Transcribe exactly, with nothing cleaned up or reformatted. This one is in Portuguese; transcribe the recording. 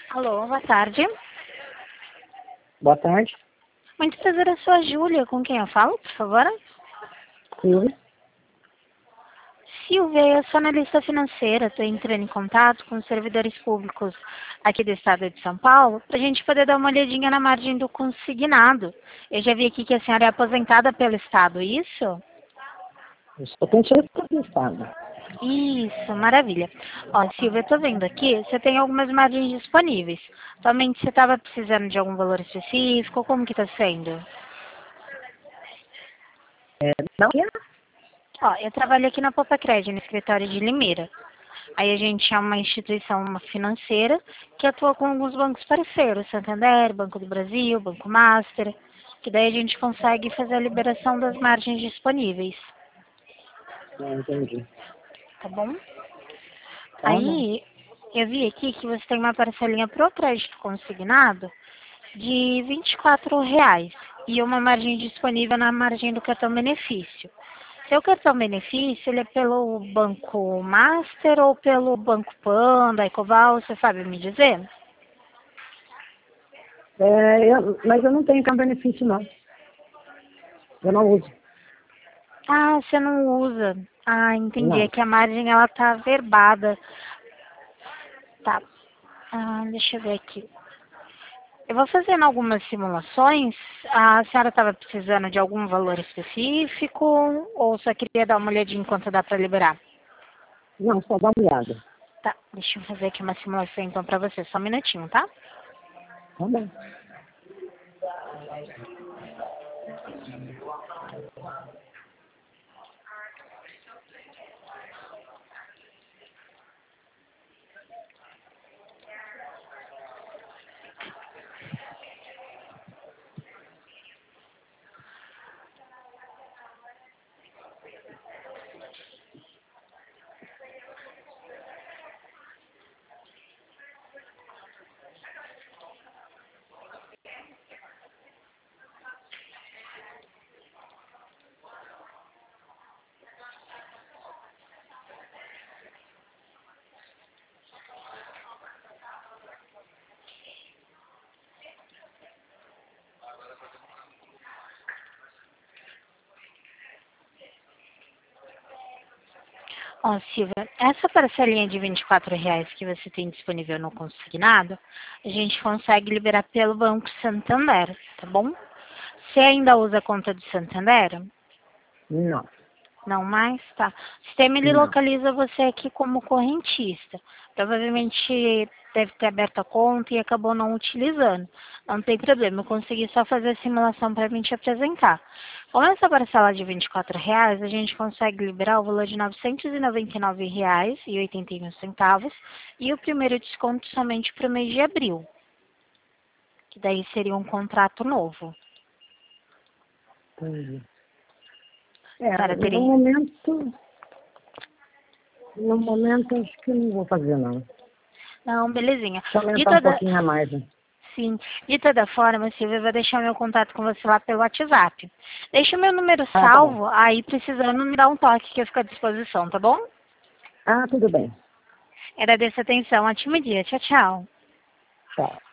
Alô, boa tarde. Boa tarde. Muito prazer, eu sou a Júlia. Com quem eu falo, por favor? Silvia. Silvia, eu sou analista financeira. Estou entrando em contato com os servidores públicos aqui do estado de São Paulo para a gente poder dar uma olhadinha na margem do consignado. Eu já vi aqui que a senhora é aposentada pelo estado, isso? Eu só tenho certeza do estado. Isso, maravilha. Ó, Silvia, eu tô vendo aqui, você tem algumas margens disponíveis. Atualmente você estava precisando de algum valor específico? Como que está sendo? É, não é? Ó, eu trabalho aqui na Popacred, no escritório de Limeira. Aí a gente é uma instituição financeira que atua com alguns bancos parceiros, Santander, Banco do Brasil, Banco Master, que daí a gente consegue fazer a liberação das margens disponíveis, Não entendi. tá bom? Tá bom. Aí eu vi aqui que você tem uma parcelinha pro crédito consignado de vinte e quatro reais e uma margem disponível na margem do cartão benefício. Seu cartão benefício, ele é pelo Banco Master ou pelo Banco Panda, Ecoval, você sabe me dizer? É, eu- mas eu não tenho cá benefício, não. Eu não uso. Ah, você não usa. Ah, entendi. É Não. que a margem, ela tá averbada. Tá. Ah, deixa eu ver aqui. Eu vou fazendo algumas simulações. A senhora estava precisando de algum valor específico ou só queria dar uma olhadinha enquanto dá para liberar? Não, só dá uma olhada. Tá, deixa eu fazer aqui uma simulação então para você. Só um minutinho, tá? Tá bom. Ó, Silvia, essa parcelinha de vinte e quatro reais que você tem disponível no consignado, a gente consegue liberar pelo Banco Santander, tá bom? Você ainda usa a conta do Santander? Não. Não mais? Tá. O sistema ele Não. localiza você aqui como correntista. Provavelmente deve ter aberto a conta e acabou não utilizando. Não tem problema, eu consegui só fazer a simulação para mim te apresentar. Com essa parcela de vinte e quatro reais, a gente consegue liberar o valor de novecentos e noventa e nove reais e oitenta e um centavos e o primeiro desconto somente para o mês de abril, que daí seria um contrato novo. Entendi. A É, senhora no teria... momento, no momento acho que não vou fazer, não. Não, belezinha. Deixa eu De aumentar um toda... pouquinho a mais, né? Sim, de toda forma, Silvia, eu vou deixar meu contato com você lá pelo WhatsApp. Deixa o meu número Ah, tá bom. salvo, aí precisando me dar um toque que eu fico à disposição, tá bom? Ah, tudo bem. Agradeço a atenção, ótimo dia, tchau, tchau. Tchau.